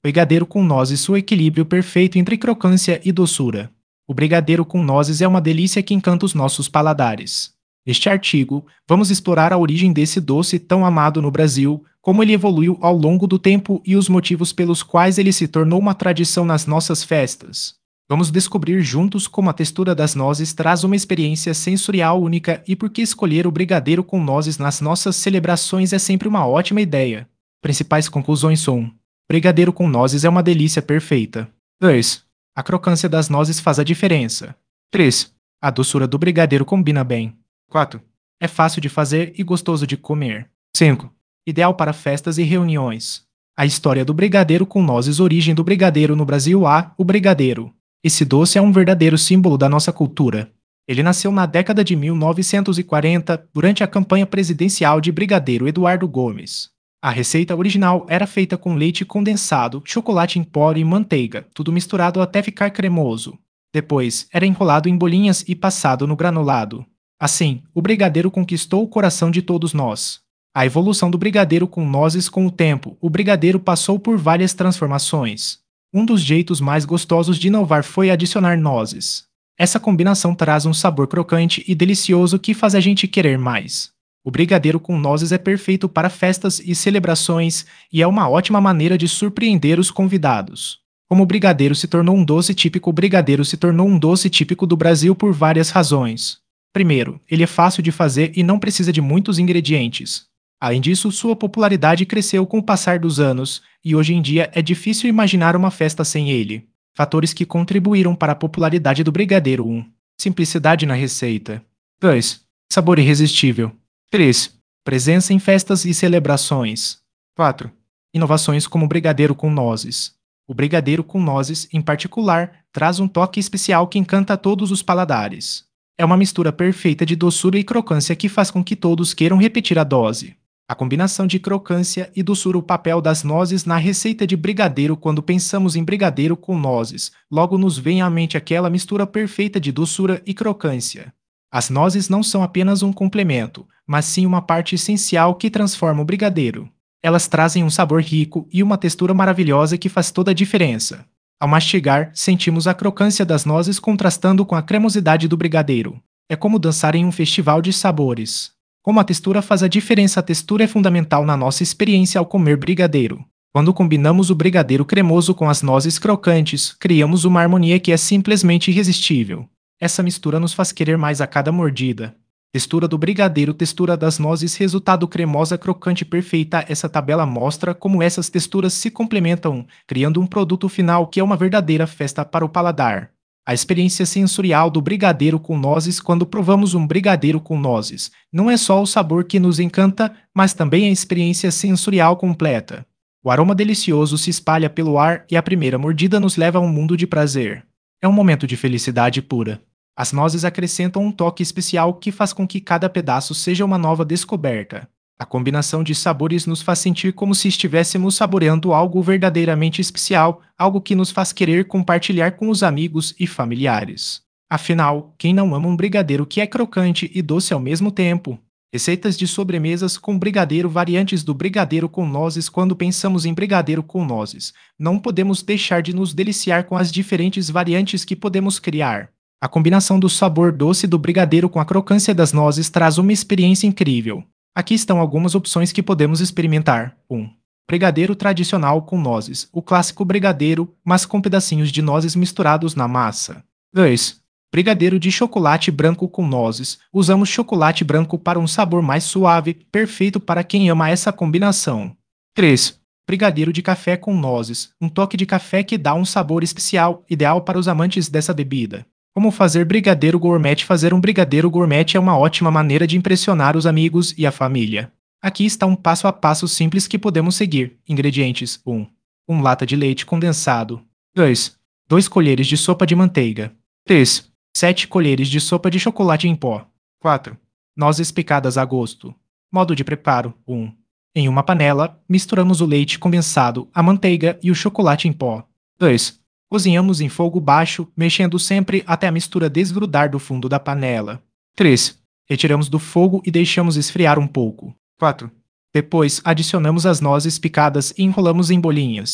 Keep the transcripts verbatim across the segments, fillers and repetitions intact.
Brigadeiro com nozes, seu equilíbrio perfeito entre crocância e doçura. O brigadeiro com nozes é uma delícia que encanta os nossos paladares. Neste artigo, vamos explorar a origem desse doce tão amado no Brasil, como ele evoluiu ao longo do tempo e os motivos pelos quais ele se tornou uma tradição nas nossas festas. Vamos descobrir juntos como a textura das nozes traz uma experiência sensorial única e por que escolher o brigadeiro com nozes nas nossas celebrações é sempre uma ótima ideia. Principais conclusões são: brigadeiro com nozes é uma delícia perfeita. dois. A crocância das nozes faz a diferença. três. A doçura do brigadeiro combina bem. quatro. É fácil de fazer e gostoso de comer. cinco. Ideal para festas e reuniões. A história do brigadeiro com nozes. Origem do brigadeiro no Brasil. A. O brigadeiro. Esse doce é um verdadeiro símbolo da nossa cultura. Ele nasceu na década de mil novecentos e quarenta, durante a campanha presidencial de Brigadeiro Eduardo Gomes. A receita original era feita com leite condensado, chocolate em pó e manteiga, tudo misturado até ficar cremoso. Depois, era enrolado em bolinhas e passado no granulado. Assim, o brigadeiro conquistou o coração de todos nós. A evolução do brigadeiro com nozes. Com o tempo, o brigadeiro passou por várias transformações. Um dos jeitos mais gostosos de inovar foi adicionar nozes. Essa combinação traz um sabor crocante e delicioso que faz a gente querer mais. O brigadeiro com nozes é perfeito para festas e celebrações e é uma ótima maneira de surpreender os convidados. Como o brigadeiro se tornou um doce típico, o brigadeiro se tornou um doce típico do Brasil por várias razões. Primeiro, ele é fácil de fazer e não precisa de muitos ingredientes. Além disso, sua popularidade cresceu com o passar dos anos, e hoje em dia é difícil imaginar uma festa sem ele. Fatores que contribuíram para a popularidade do brigadeiro. um. Simplicidade na receita. dois. Sabor irresistível. três. Presença em festas e celebrações. quatro. Inovações como o brigadeiro com nozes. O brigadeiro com nozes, em particular, traz um toque especial que encanta todos os paladares. É uma mistura perfeita de doçura e crocância que faz com que todos queiram repetir a dose. A combinação de crocância e doçura. O papel das nozes na receita de brigadeiro. Quando pensamos em brigadeiro com nozes, logo nos vem à mente aquela mistura perfeita de doçura e crocância. As nozes não são apenas um complemento, mas sim uma parte essencial que transforma o brigadeiro. Elas trazem um sabor rico e uma textura maravilhosa que faz toda a diferença. Ao mastigar, sentimos a crocância das nozes contrastando com a cremosidade do brigadeiro. É como dançar em um festival de sabores. Como a textura faz a diferença. A textura é fundamental na nossa experiência ao comer brigadeiro. Quando combinamos o brigadeiro cremoso com as nozes crocantes, criamos uma harmonia que é simplesmente irresistível. Essa mistura nos faz querer mais a cada mordida. Textura do brigadeiro, textura das nozes, resultado cremosa, crocante, perfeita. Essa tabela mostra como essas texturas se complementam, criando um produto final que é uma verdadeira festa para o paladar. A experiência sensorial do brigadeiro com nozes. Quando provamos um brigadeiro com nozes, não é só o sabor que nos encanta, mas também a experiência sensorial completa. O aroma delicioso se espalha pelo ar e a primeira mordida nos leva a um mundo de prazer. É um momento de felicidade pura. As nozes acrescentam um toque especial que faz com que cada pedaço seja uma nova descoberta. A combinação de sabores nos faz sentir como se estivéssemos saboreando algo verdadeiramente especial, algo que nos faz querer compartilhar com os amigos e familiares. Afinal, quem não ama um brigadeiro que é crocante e doce ao mesmo tempo? Receitas de sobremesas com brigadeiro. Variantes do brigadeiro com nozes. Quando pensamos em brigadeiro com nozes, não podemos deixar de nos deliciar com as diferentes variantes que podemos criar. A combinação do sabor doce do brigadeiro com a crocância das nozes traz uma experiência incrível. Aqui estão algumas opções que podemos experimentar. um. Brigadeiro tradicional com nozes. O clássico brigadeiro, mas com pedacinhos de nozes misturados na massa. dois. Brigadeiro de chocolate branco com nozes. Usamos chocolate branco para um sabor mais suave, perfeito para quem ama essa combinação. três. Brigadeiro de café com nozes. Um toque de café que dá um sabor especial, ideal para os amantes dessa bebida. Como fazer brigadeiro gourmet? Fazer um brigadeiro gourmet é uma ótima maneira de impressionar os amigos e a família. Aqui está um passo a passo simples que podemos seguir. Ingredientes: um. uma lata de leite condensado. dois. dois colheres de sopa de manteiga. três. sete colheres de sopa de chocolate em pó. quatro. Nozes picadas a gosto. Modo de preparo: um. Em uma panela, misturamos o leite condensado, a manteiga e o chocolate em pó. dois. Cozinhamos em fogo baixo, mexendo sempre até a mistura desgrudar do fundo da panela. três. Retiramos do fogo e deixamos esfriar um pouco. quatro. Depois, adicionamos as nozes picadas e enrolamos em bolinhas.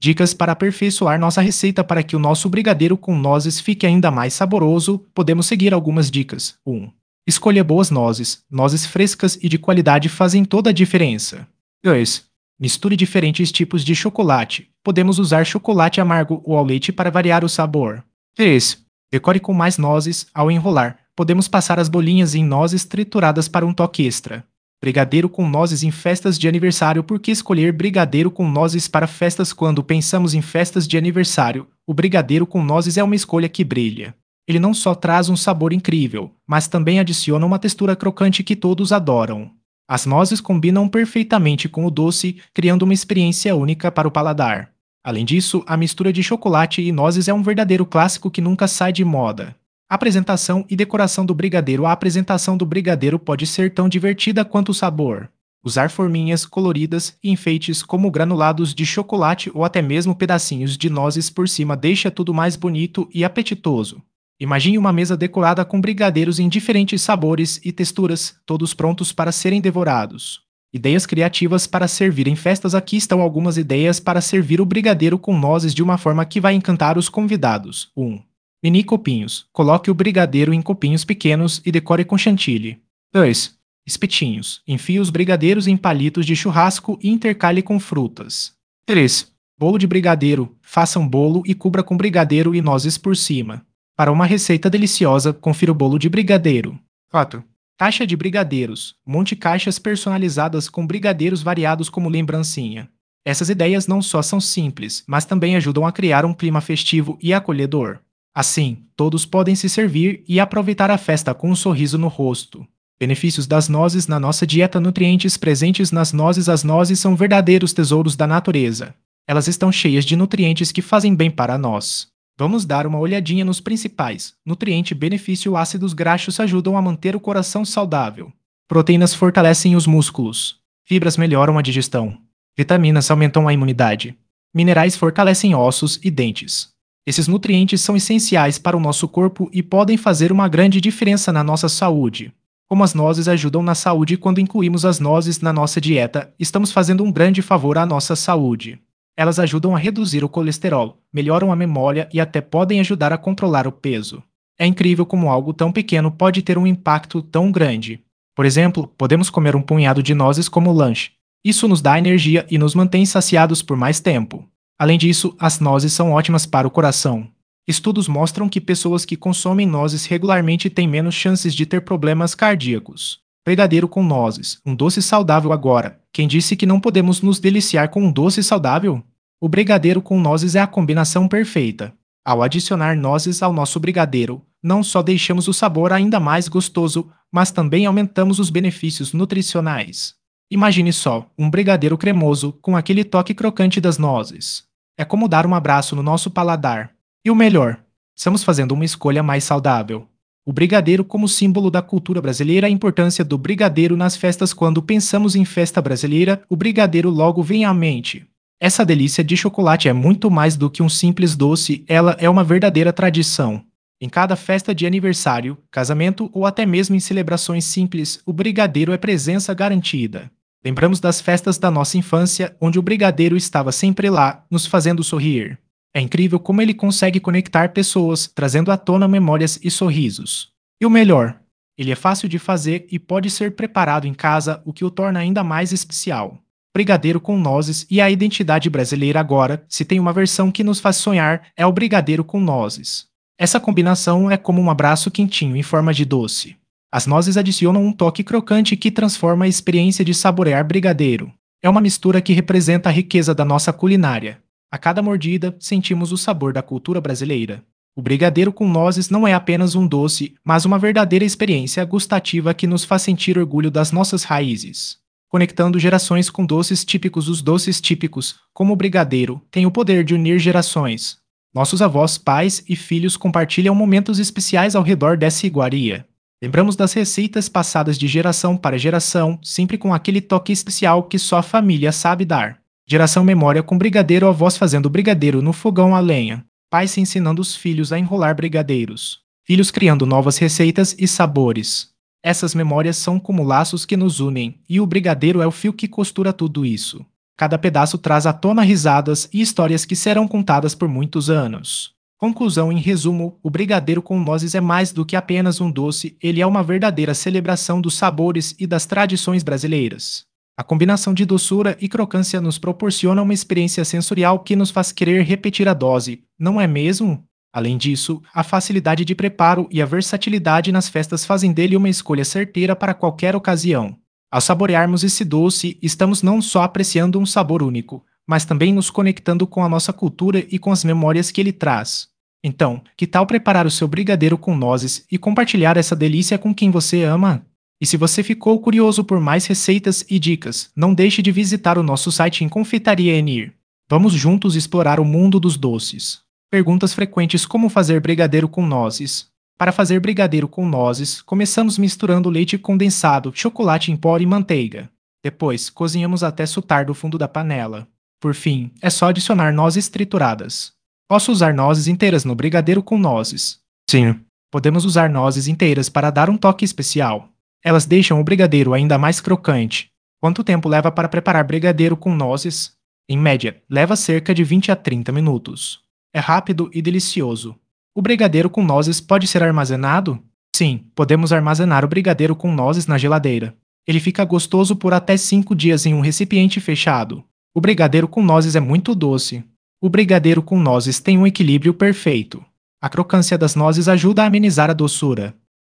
Dicas para aperfeiçoar nossa receita para que o nosso brigadeiro com nozes fique ainda mais saboroso, podemos seguir algumas dicas. um. Escolha boas nozes. Nozes frescas e de qualidade fazem toda a diferença. dois. Misture diferentes tipos de chocolate. Podemos usar chocolate amargo ou ao leite para variar o sabor. três. Decore com mais nozes ao enrolar. Podemos passar as bolinhas em nozes trituradas para um toque extra. Brigadeiro com nozes em festas de aniversário. Por que escolher brigadeiro com nozes para festas? Quando pensamos em festas de aniversário, o brigadeiro com nozes é uma escolha que brilha. Ele não só traz um sabor incrível, mas também adiciona uma textura crocante que todos adoram. As nozes combinam perfeitamente com o doce, criando uma experiência única para o paladar. Além disso, a mistura de chocolate e nozes é um verdadeiro clássico que nunca sai de moda. Apresentação e decoração do brigadeiro. A apresentação do brigadeiro pode ser tão divertida quanto o sabor. Usar forminhas coloridas e enfeites como granulados de chocolate ou até mesmo pedacinhos de nozes por cima deixa tudo mais bonito e apetitoso. Imagine uma mesa decorada com brigadeiros em diferentes sabores e texturas, todos prontos para serem devorados. Ideias criativas para servir em festas. Aqui estão algumas ideias para servir o brigadeiro com nozes de uma forma que vai encantar os convidados. um. Mini copinhos. Coloque o brigadeiro em copinhos pequenos e decore com chantilly. dois. Espetinhos. Enfie os brigadeiros em palitos de churrasco e intercale com frutas. três. Bolo de brigadeiro. Faça um bolo e cubra com brigadeiro e nozes por cima. Para uma receita deliciosa, confira o bolo de brigadeiro. quatro. Caixa de brigadeiros. Monte caixas personalizadas com brigadeiros variados como lembrancinha. Essas ideias não só são simples, mas também ajudam a criar um clima festivo e acolhedor. Assim, todos podem se servir e aproveitar a festa com um sorriso no rosto. Benefícios das nozes na nossa dieta. Nutrientes presentes nas nozes. As nozes são verdadeiros tesouros da natureza. Elas estão cheias de nutrientes que fazem bem para nós. Vamos dar uma olhadinha nos principais. Nutriente benefício. Ácidos graxos ajudam a manter o coração saudável. Proteínas fortalecem os músculos. Fibras melhoram a digestão. Vitaminas aumentam a imunidade. Minerais fortalecem ossos e dentes. Esses nutrientes são essenciais para o nosso corpo e podem fazer uma grande diferença na nossa saúde. Como as nozes ajudam na saúde. Quando incluímos as nozes na nossa dieta, estamos fazendo um grande favor à nossa saúde. Elas ajudam a reduzir o colesterol, melhoram a memória e até podem ajudar a controlar o peso. É incrível como algo tão pequeno pode ter um impacto tão grande. Por exemplo, podemos comer um punhado de nozes como lanche. Isso nos dá energia e nos mantém saciados por mais tempo. Além disso, as nozes são ótimas para o coração. Estudos mostram que pessoas que consomem nozes regularmente têm menos chances de ter problemas cardíacos. Brigadeiro com nozes, um doce saudável agora. Quem disse que não podemos nos deliciar com um doce saudável? O brigadeiro com nozes é a combinação perfeita. Ao adicionar nozes ao nosso brigadeiro, não só deixamos o sabor ainda mais gostoso, mas também aumentamos os benefícios nutricionais. Imagine só, um brigadeiro cremoso com aquele toque crocante das nozes. É como dar um abraço no nosso paladar. E o melhor, estamos fazendo uma escolha mais saudável. O brigadeiro como símbolo da cultura brasileira. A importância do brigadeiro nas festas. Quando pensamos em festa brasileira, o brigadeiro logo vem à mente. Essa delícia de chocolate é muito mais do que um simples doce, ela é uma verdadeira tradição. Em cada festa de aniversário, casamento ou até mesmo em celebrações simples, o brigadeiro é presença garantida. Lembramos das festas da nossa infância, onde o brigadeiro estava sempre lá, nos fazendo sorrir. É incrível como ele consegue conectar pessoas, trazendo à tona memórias e sorrisos. E o melhor, ele é fácil de fazer e pode ser preparado em casa, o que o torna ainda mais especial. Brigadeiro com nozes e a identidade brasileira. Agora, se tem uma versão que nos faz sonhar, é o brigadeiro com nozes. Essa combinação é como um abraço quentinho em forma de doce. As nozes adicionam um toque crocante que transforma a experiência de saborear brigadeiro. É uma mistura que representa a riqueza da nossa culinária. A cada mordida, sentimos o sabor da cultura brasileira. O brigadeiro com nozes não é apenas um doce, mas uma verdadeira experiência gustativa que nos faz sentir orgulho das nossas raízes. Conectando gerações com doces típicos. Os doces típicos, como o brigadeiro, têm o poder de unir gerações. Nossos avós, pais e filhos compartilham momentos especiais ao redor dessa iguaria. Lembramos das receitas passadas de geração para geração, sempre com aquele toque especial que só a família sabe dar. Geração memória com brigadeiro. Avós fazendo brigadeiro no fogão a lenha. Pais ensinando os filhos a enrolar brigadeiros. Filhos criando novas receitas e sabores. Essas memórias são como laços que nos unem, e o brigadeiro é o fio que costura tudo isso. Cada pedaço traz à tona risadas e histórias que serão contadas por muitos anos. Conclusão: em resumo, o brigadeiro com nozes é mais do que apenas um doce, ele é uma verdadeira celebração dos sabores e das tradições brasileiras. A combinação de doçura e crocância nos proporciona uma experiência sensorial que nos faz querer repetir a dose, não é mesmo? Além disso, a facilidade de preparo e a versatilidade nas festas fazem dele uma escolha certeira para qualquer ocasião. Ao saborearmos esse doce, estamos não só apreciando um sabor único, mas também nos conectando com a nossa cultura e com as memórias que ele traz. Então, que tal preparar o seu brigadeiro com nozes e compartilhar essa delícia com quem você ama? E se você ficou curioso por mais receitas e dicas, não deixe de visitar o nosso site em Confeitaria Enir. Vamos juntos explorar o mundo dos doces. Perguntas frequentes: como fazer brigadeiro com nozes? Para fazer brigadeiro com nozes, começamos misturando leite condensado, chocolate em pó e manteiga. Depois, cozinhamos até soltar do fundo da panela. Por fim, é só adicionar nozes trituradas. Posso usar nozes inteiras no brigadeiro com nozes? Sim. Podemos usar nozes inteiras para dar um toque especial. Elas deixam o brigadeiro ainda mais crocante. Quanto tempo leva para preparar brigadeiro com nozes? Em média, leva cerca de vinte a trinta minutos. É rápido e delicioso. O brigadeiro com nozes pode ser armazenado? Sim, podemos armazenar o brigadeiro com nozes na geladeira. Ele fica gostoso por até cinco dias em um recipiente fechado. O brigadeiro com nozes é muito doce. O brigadeiro com nozes tem um equilíbrio perfeito. A crocância das nozes ajuda a amenizar a doçura.